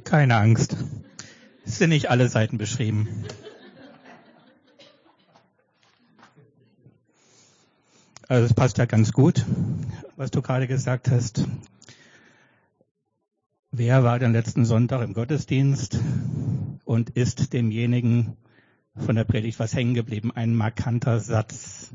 Keine Angst. Es sind nicht alle Seiten beschrieben. Also es passt ja ganz gut, was du gerade gesagt hast. Wer war denn letzten Sonntag im Gottesdienst und ist demjenigen von der Predigt was hängen geblieben? Ein markanter Satz.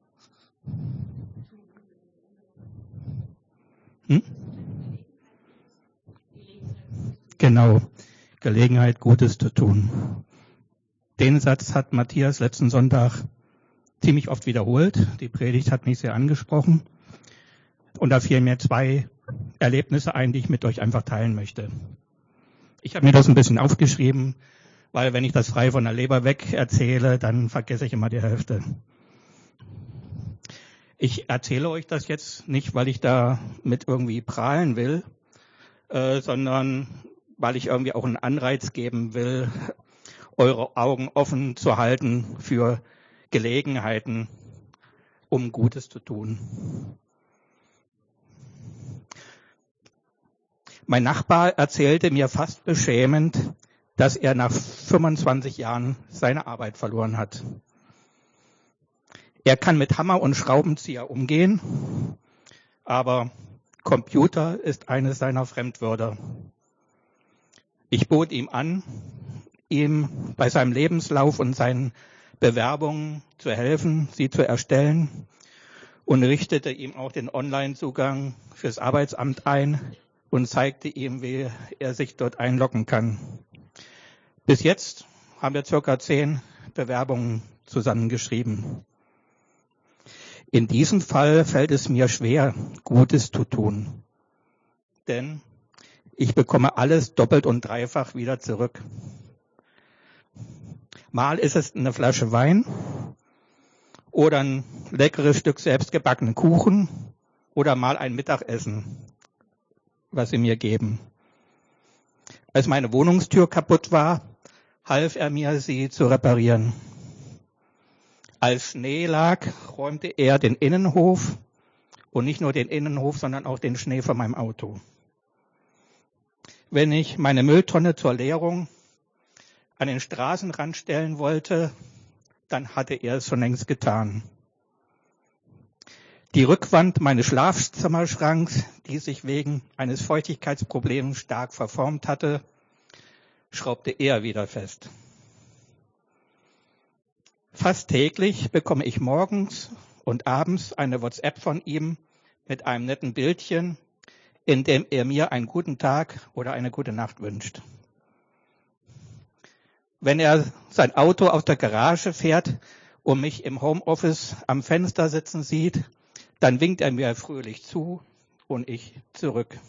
Genau, Gelegenheit, Gutes zu tun. Den Satz hat Matthias letzten Sonntag ziemlich oft wiederholt. Die Predigt hat mich sehr angesprochen. Und da fielen mir 2 Erlebnisse ein, die ich mit euch einfach teilen möchte. Ich habe mir das ein bisschen aufgeschrieben, weil wenn ich das frei von der Leber weg erzähle, dann vergesse ich immer die Hälfte. Ich erzähle euch das jetzt nicht, weil ich da mit irgendwie prahlen will, sondern weil ich irgendwie auch einen Anreiz geben will, eure Augen offen zu halten für Gelegenheiten, um Gutes zu tun. Mein Nachbar erzählte mir fast beschämend, dass er nach 25 Jahren seine Arbeit verloren hat. Er kann mit Hammer und Schraubenzieher umgehen, aber Computer ist eines seiner Fremdwörter. Ich bot ihm an, ihm bei seinem Lebenslauf und seinen Bewerbungen zu helfen, sie zu erstellen, und richtete ihm auch den Online-Zugang fürs Arbeitsamt ein und zeigte ihm, wie er sich dort einloggen kann. Bis jetzt haben wir ca. 10 Bewerbungen zusammengeschrieben. In diesem Fall fällt es mir schwer, Gutes zu tun, denn ich bekomme alles doppelt und dreifach wieder zurück. Mal ist es eine Flasche Wein oder ein leckeres Stück selbstgebackenen Kuchen oder mal ein Mittagessen, was sie mir geben. Als meine Wohnungstür kaputt war, half er mir, sie zu reparieren. Als Schnee lag, räumte er den Innenhof und nicht nur den Innenhof, sondern auch den Schnee von meinem Auto. Wenn ich meine Mülltonne zur Leerung an den Straßenrand stellen wollte, dann hatte er es schon längst getan. Die Rückwand meines Schlafzimmerschranks, die sich wegen eines Feuchtigkeitsproblems stark verformt hatte, schraubte er wieder fest. Fast täglich bekomme ich morgens und abends eine WhatsApp von ihm mit einem netten Bildchen, in dem er mir einen guten Tag oder eine gute Nacht wünscht. Wenn er sein Auto aus der Garage fährt und mich im Homeoffice am Fenster sitzen sieht, dann winkt er mir fröhlich zu und ich zurück.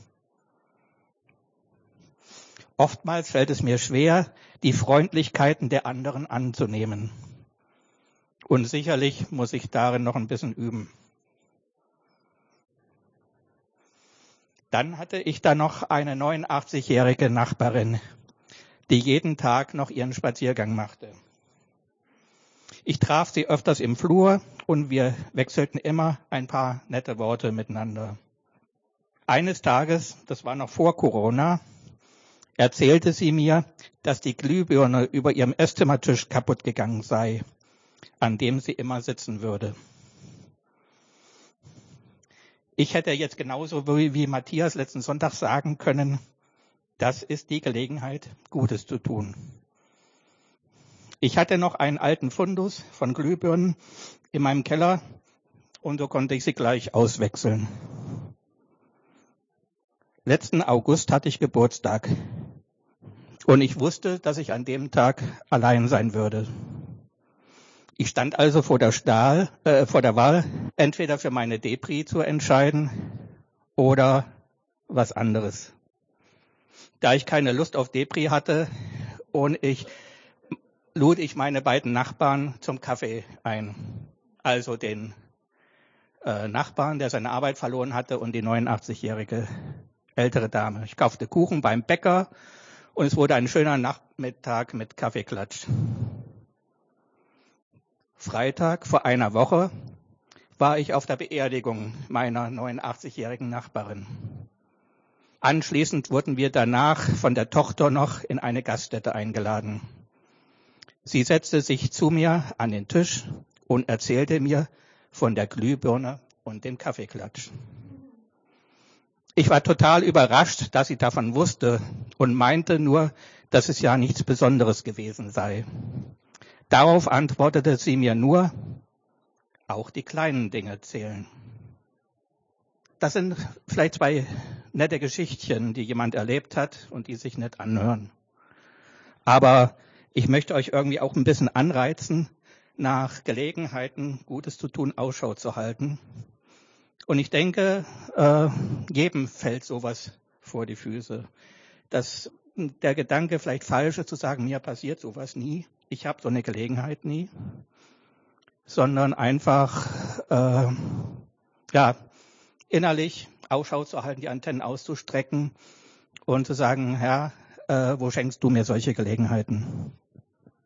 Oftmals fällt es mir schwer, die Freundlichkeiten der anderen anzunehmen. Und sicherlich muss ich darin noch ein bisschen üben. Dann hatte ich da noch eine 89-jährige Nachbarin, die jeden Tag noch ihren Spaziergang machte. Ich traf sie öfters im Flur und wir wechselten immer ein paar nette Worte miteinander. Eines Tages, das war noch vor Corona, erzählte sie mir, dass die Glühbirne über ihrem Esszimmertisch kaputt gegangen sei, an dem sie immer sitzen würde. Ich hätte jetzt genauso wie Matthias letzten Sonntag sagen können, das ist die Gelegenheit, Gutes zu tun. Ich hatte noch einen alten Fundus von Glühbirnen in meinem Keller und so konnte ich sie gleich auswechseln. Letzten August hatte ich Geburtstag und ich wusste, dass ich an dem Tag allein sein würde. Ich stand also vor der Wahl, entweder für meine Depri zu entscheiden oder was anderes. Da ich keine Lust auf Depri hatte lud ich meine beiden Nachbarn zum Kaffee ein. Also den Nachbarn, der seine Arbeit verloren hatte, und die 89-jährige ältere Dame. Ich kaufte Kuchen beim Bäcker und es wurde ein schöner Nachmittag mit Kaffeeklatsch. Freitag vor einer Woche war ich auf der Beerdigung meiner 89-jährigen Nachbarin. Anschließend wurden wir danach von der Tochter noch in eine Gaststätte eingeladen. Sie setzte sich zu mir an den Tisch und erzählte mir von der Glühbirne und dem Kaffeeklatsch. Ich war total überrascht, dass sie davon wusste und meinte nur, dass es ja nichts Besonderes gewesen sei. Darauf antwortete sie mir nur, auch die kleinen Dinge zählen. Das sind vielleicht zwei nette Geschichtchen, die jemand erlebt hat und die sich nett anhören. Aber ich möchte euch irgendwie auch ein bisschen anreizen, nach Gelegenheiten Gutes zu tun, Ausschau zu halten. Und ich denke, jedem fällt sowas vor die Füße. Dass der Gedanke vielleicht falsch ist, zu sagen, mir passiert sowas nie, ich habe so eine Gelegenheit nie, sondern einfach innerlich Ausschau zu halten, die Antennen auszustrecken und zu sagen, Herr, wo schenkst du mir solche Gelegenheiten?